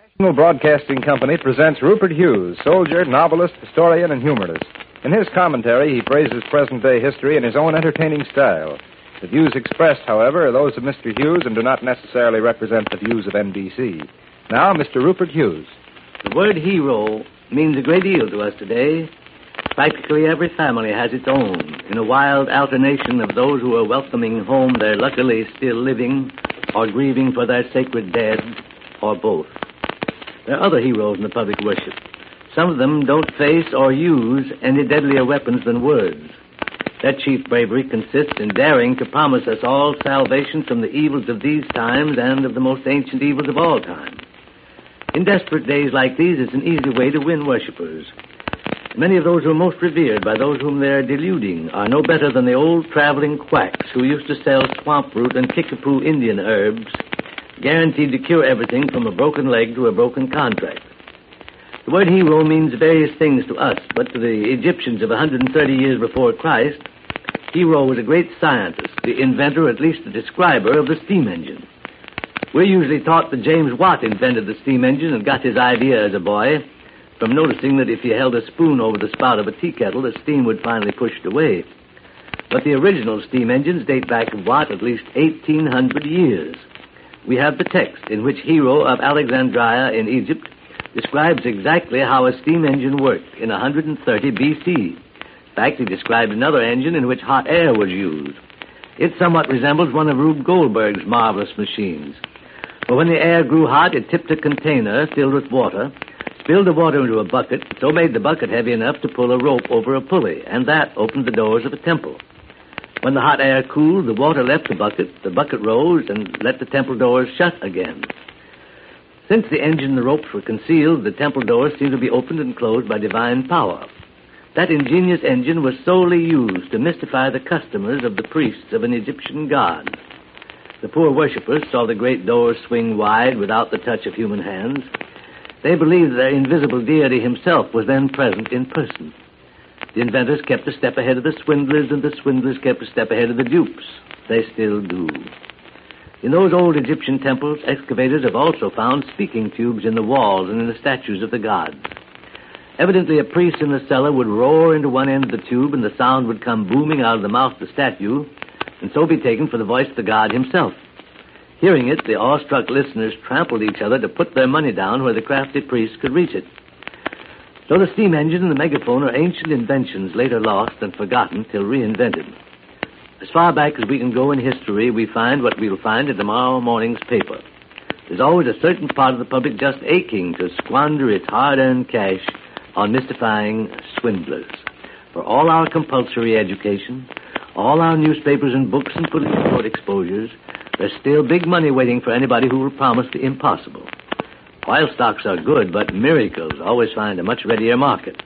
National Broadcasting Company presents Rupert Hughes, soldier, novelist, historian, and humorist. In his commentary, he phrases present-day history in his own entertaining style. The views expressed, however, are those of Mr. Hughes and do not necessarily represent the views of NBC. Now, Mr. Rupert Hughes. The word hero means a great deal to us today. Practically every family has its own, in a wild alternation of those who are welcoming home their luckily still living or grieving for their sacred dead, or both. There are other heroes in the public worship. Some of them don't face or use any deadlier weapons than words. Their chief bravery consists in daring to promise us all salvation from the evils of these times and of the most ancient evils of all time. In desperate days like these, it's an easy way to win worshippers. Many of those who are most revered by those whom they are deluding are no better than the old traveling quacks who used to sell swamp root and kickapoo Indian herbs, guaranteed to cure everything from a broken leg to a broken contract. The word hero means various things to us, but to the Egyptians of 130 years before Christ, hero was a great scientist, the inventor, or at least the describer, of the steam engine. We're usually taught that James Watt invented the steam engine and got his idea as a boy from noticing that if you held a spoon over the spout of a tea kettle, the steam would finally push it away. But the original steam engines date back to Watt at least 1,800 years. We have the text in which Hero of Alexandria in Egypt describes exactly how a steam engine worked in 130 B.C. In fact, he described another engine in which hot air was used. It somewhat resembles one of Rube Goldberg's marvelous machines. But when the air grew hot, it tipped a container filled with water, spilled the water into a bucket, so made the bucket heavy enough to pull a rope over a pulley, and that opened the doors of a temple. When the hot air cooled, the water left the bucket rose and let the temple doors shut again. Since the engine and the ropes were concealed, the temple doors seemed to be opened and closed by divine power. That ingenious engine was solely used to mystify the customers of the priests of an Egyptian god. The poor worshippers saw the great doors swing wide without the touch of human hands. They believed that their invisible deity himself was then present in person. The inventors kept a step ahead of the swindlers, and the swindlers kept a step ahead of the dupes. They still do. In those old Egyptian temples, excavators have also found speaking tubes in the walls and in the statues of the gods. Evidently, a priest in the cellar would roar into one end of the tube, and the sound would come booming out of the mouth of the statue, and so be taken for the voice of the god himself. Hearing it, the awestruck listeners trampled each other to put their money down where the crafty priest could reach it. So the steam engine and the megaphone are ancient inventions later lost and forgotten till reinvented. As far back as we can go in history, we find what we'll find in tomorrow morning's paper. There's always a certain part of the public just aching to squander its hard-earned cash on mystifying swindlers. For all our compulsory education, all our newspapers and books and police court exposures, there's still big money waiting for anybody who will promise the impossible. Oil stocks are good, but miracles always find a much readier market.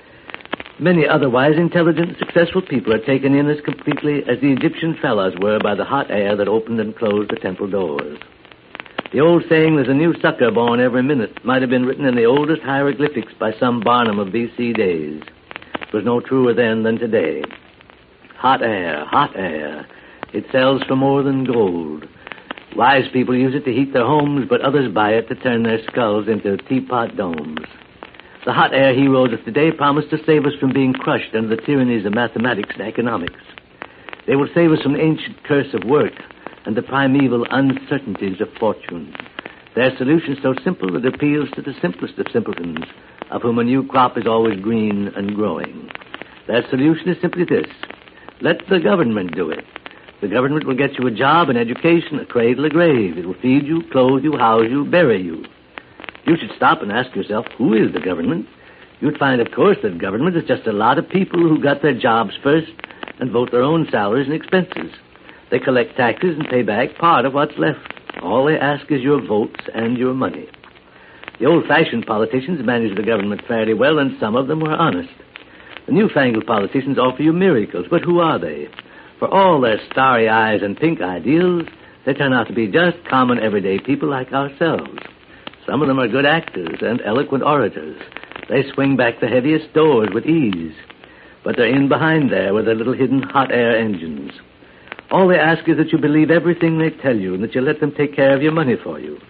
Many otherwise intelligent, successful people are taken in as completely as the Egyptian fellows were by the hot air that opened and closed the temple doors. The old saying, there's a new sucker born every minute, might have been written in the oldest hieroglyphics by some Barnum of B.C. days. It was no truer then than today. Hot air, hot air. It sells for more than gold. Wise people use it to heat their homes, but others buy it to turn their skulls into teapot domes. The hot air heroes of today promise to save us from being crushed under the tyrannies of mathematics and economics. They will save us from the ancient curse of work and the primeval uncertainties of fortune. Their solution is so simple that it appeals to the simplest of simpletons, of whom a new crop is always green and growing. Their solution is simply this: let the government do it. The government will get you a job, an education, a cradle, a grave. It will feed you, clothe you, house you, bury you. You should stop and ask yourself, who is the government? You'd find, of course, that government is just a lot of people who got their jobs first and vote their own salaries and expenses. They collect taxes and pay back part of what's left. All they ask is your votes and your money. The old-fashioned politicians manage the government fairly well, and some of them were honest. The newfangled politicians offer you miracles, but who are they? For all their starry eyes and pink ideals, they turn out to be just common, everyday people like ourselves. Some of them are good actors and eloquent orators. They swing back the heaviest doors with ease. But they're in behind there with their little hidden hot air engines. All they ask is that you believe everything they tell you and that you let them take care of your money for you.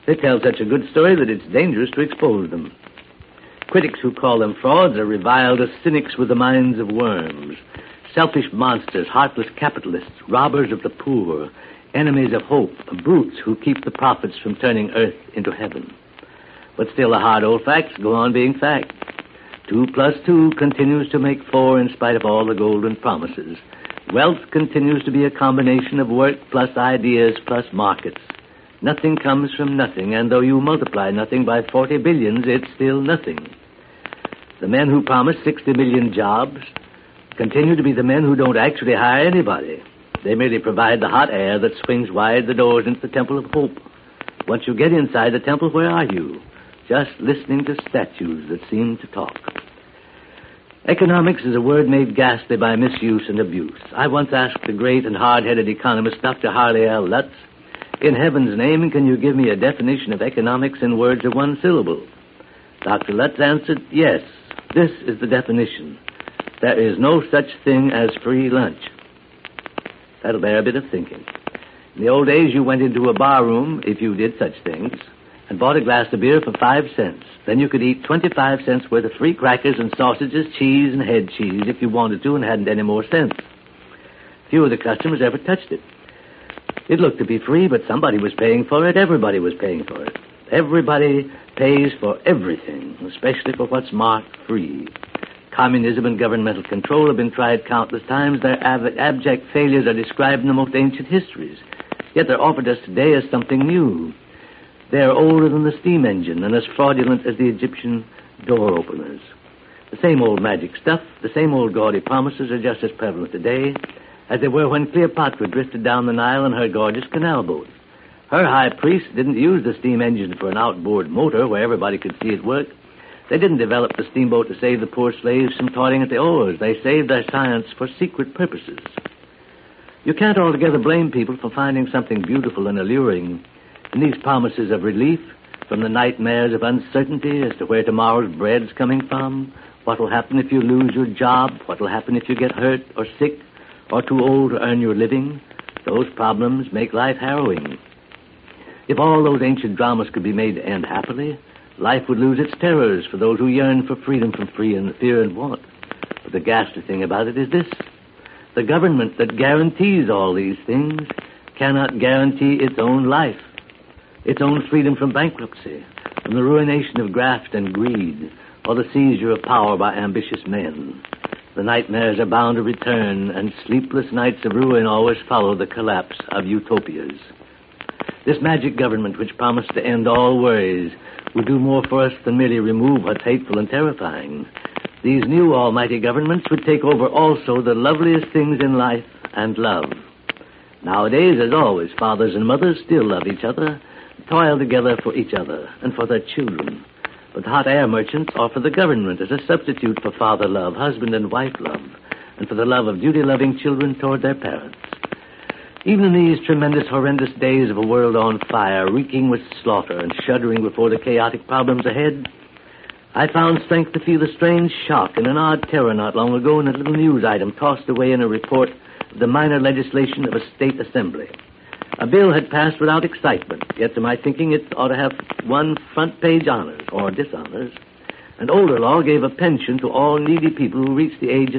They tell such a good story that it's dangerous to expose them. Critics who call them frauds are reviled as cynics with the minds of worms, selfish monsters, heartless capitalists, robbers of the poor, enemies of hope, brutes who keep the prophets from turning earth into heaven. But still the hard old facts go on being fact. 2 plus 2 continues to make 4 in spite of all the golden promises. Wealth continues to be a combination of work plus ideas plus markets. Nothing comes from nothing, and though you multiply nothing by 40 billions, it's still nothing. The men who promise 60 million jobs continue to be the men who don't actually hire anybody. They merely provide the hot air that swings wide the doors into the Temple of Hope. Once you get inside the temple, where are you? Just listening to statues that seem to talk. Economics is a word made ghastly by misuse and abuse. I once asked the great and hard-headed economist, Dr. Harley L. Lutz, in heaven's name, can you give me a definition of economics in words of 1 syllable? Dr. Lutz answered, yes, this is the definition. There is no such thing as free lunch. That'll bear a bit of thinking. In the old days, you went into a bar room, if you did such things, and bought a glass of beer for 5 cents. Then you could eat 25 cents worth of free crackers and sausages, cheese, and head cheese if you wanted to and hadn't any more sense. Few of the customers ever touched it. It looked to be free, but somebody was paying for it. Everybody was paying for it. Everybody pays for everything, especially for what's marked free. Communism and governmental control have been tried countless times. Their abject failures are described in the most ancient histories. Yet they're offered us today as something new. They are older than the steam engine and as fraudulent as the Egyptian door openers. The same old magic stuff, the same old gaudy promises are just as prevalent today as they were when Cleopatra drifted down the Nile in her gorgeous canal boat. Her high priest didn't use the steam engine for an outboard motor where everybody could see it work. They didn't develop the steamboat to save the poor slaves from toiling at the oars. They saved their science for secret purposes. You can't altogether blame people for finding something beautiful and alluring in these promises of relief from the nightmares of uncertainty as to where tomorrow's bread's coming from, what will happen if you lose your job, what will happen if you get hurt or sick or too old to earn your living. Those problems make life harrowing. If all those ancient dramas could be made to end happily, life would lose its terrors for those who yearn for freedom from fear and want. But the ghastly thing about it is this. The government that guarantees all these things cannot guarantee its own life, its own freedom from bankruptcy, from the ruination of graft and greed, or the seizure of power by ambitious men. The nightmares are bound to return, and sleepless nights of ruin always follow the collapse of utopias. This magic government, which promised to end all worries, will do more for us than merely remove what's hateful and terrifying. These new almighty governments would take over also the loveliest things in life and love. Nowadays, as always, fathers and mothers still love each other, toil together for each other and for their children. But hot air merchants offer the government as a substitute for father love, husband and wife love, and for the love of duty-loving children toward their parents. Even in these tremendous, horrendous days of a world on fire, reeking with slaughter and shuddering before the chaotic problems ahead, I found strength to feel a strange shock and an odd terror not long ago in a little news item tossed away in a report of the minor legislation of a state assembly. A bill had passed without excitement, yet to my thinking it ought to have one front-page honors or dishonors. An older law gave a pension to all needy people who reached the age of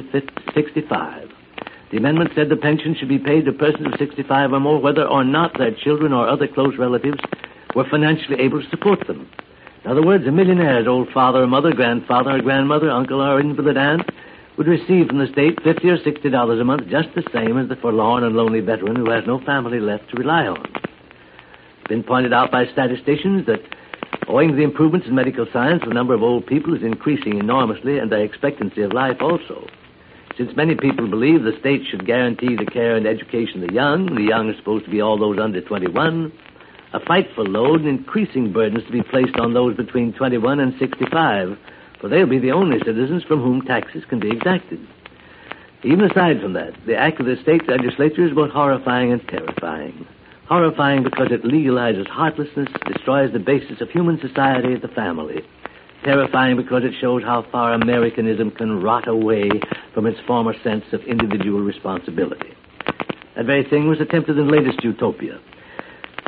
65. The amendment said the pension should be paid to persons of 65 or more, whether or not their children or other close relatives were financially able to support them. In other words, a millionaire's old father or mother, grandfather or grandmother, uncle or invalid aunt would receive from the state $50 or $60 a month, just the same as the forlorn and lonely veteran who has no family left to rely on. It's been pointed out by statisticians that owing to the improvements in medical science, the number of old people is increasing enormously, and their expectancy of life also. Since many people believe the state should guarantee the care and education of the young are supposed to be all those under 21, a frightful load and increasing burdens to be placed on those between 21 and 65, for they'll be the only citizens from whom taxes can be exacted. Even aside from that, the act of the state legislature is both horrifying and terrifying. Horrifying because it legalizes heartlessness, destroys the basis of human society, the family. Terrifying because it shows how far Americanism can rot away from its former sense of individual responsibility. That very thing was attempted in the latest utopia.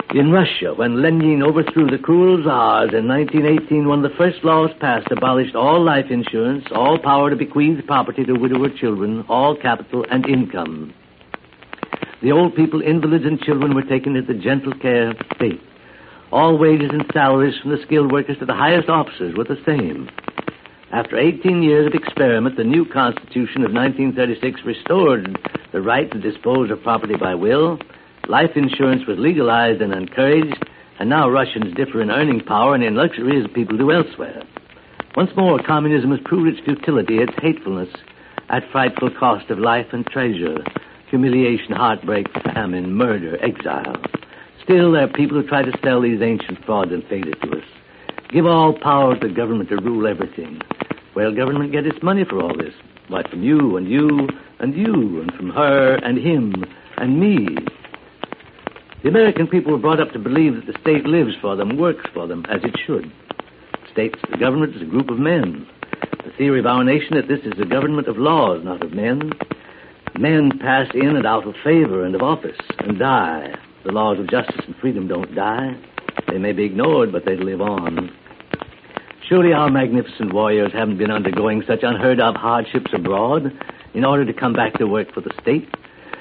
In Russia, when Lenin overthrew the cruel czars in 1918, one of the first laws passed abolished all life insurance, all power to bequeath property to widower children, all capital and income. The old people, invalids, and children were taken into the gentle care of the state. All wages and salaries from the skilled workers to the highest officers were the same. After 18 years of experiment, the new Constitution of 1936 restored the right to dispose of property by will. Life insurance was legalized and encouraged, and now Russians differ in earning power and in luxury as people do elsewhere. Once more, communism has proved its futility, its hatefulness, at frightful cost of life and treasure, humiliation, heartbreak, famine, murder, exile. Still, there are people who try to sell these ancient frauds and faded to us. Give all power to government to rule everything. Where'll government get its money for all this? Why, from you and you and you, and from her and him and me. The American people were brought up to believe that the state lives for them, works for them, as it should. The government is a group of men. The theory of our nation that this is a government of laws, not of men. Men pass in and out of favor and of office and die. The laws of justice and freedom don't die. They may be ignored, but they live on. Surely our magnificent warriors haven't been undergoing such unheard-of hardships abroad in order to come back to work for the state.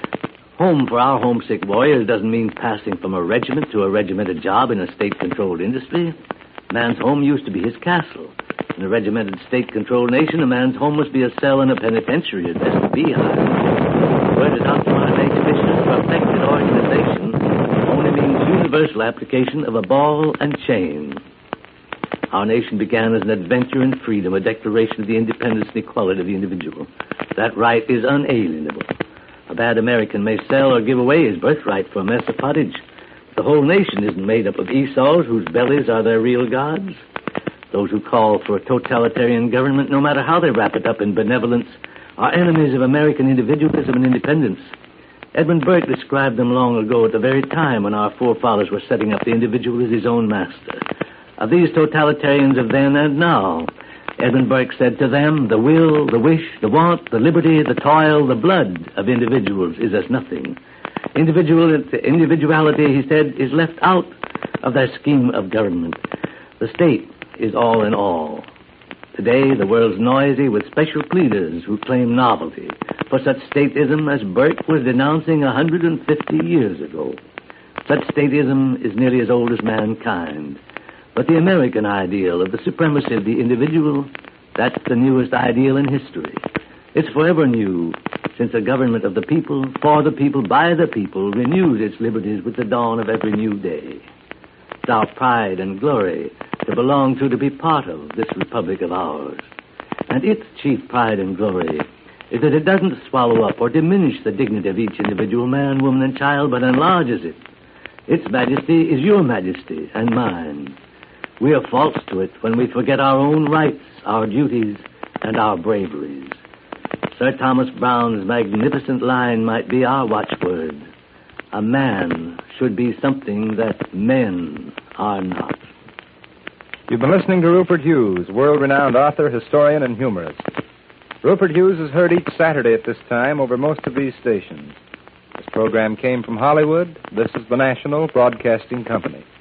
Home for our homesick warriors doesn't mean passing from a regiment to a regimented job in a state-controlled industry. A man's home used to be his castle. In a regimented, state-controlled nation, a man's home must be a cell in a penitentiary, at best a beehive. The word adopted by an exhibition of perfected organization only means universal application of a ball and chain. Our nation began as an adventure in freedom, a declaration of the independence and equality of the individual. That right is unalienable. A bad American may sell or give away his birthright for a mess of pottage. The whole nation isn't made up of Esau's whose bellies are their real gods. Those who call for a totalitarian government, no matter how they wrap it up in benevolence, are enemies of American individualism and independence. Edmund Burke described them long ago at the very time when our forefathers were setting up the individual as his own master. Of these totalitarians of then and now, Edmund Burke said to them, the will, the wish, the want, the liberty, the toil, the blood of individuals is as nothing. Individuality, he said, is left out of their scheme of government. The state is all in all. Today, the world's noisy with special pleaders who claim novelty for such statism as Burke was denouncing 150 years ago. Such statism is nearly as old as mankind. But the American ideal of the supremacy of the individual, that's the newest ideal in history. It's forever new, since a government of the people, for the people, by the people, renews its liberties with the dawn of every new day. It's our pride and glory to belong to be part of this republic of ours. And its chief pride and glory is that it doesn't swallow up or diminish the dignity of each individual man, woman, and child, but enlarges it. Its majesty is your majesty and mine. We are false to it when we forget our own rights, our duties, and our braveries. Sir Thomas Browne's magnificent line might be our watchword. A man should be something that men are not. You've been listening to Rupert Hughes, world-renowned author, historian, and humorist. Rupert Hughes is heard each Saturday at this time over most of these stations. This program came from Hollywood. This is the National Broadcasting Company.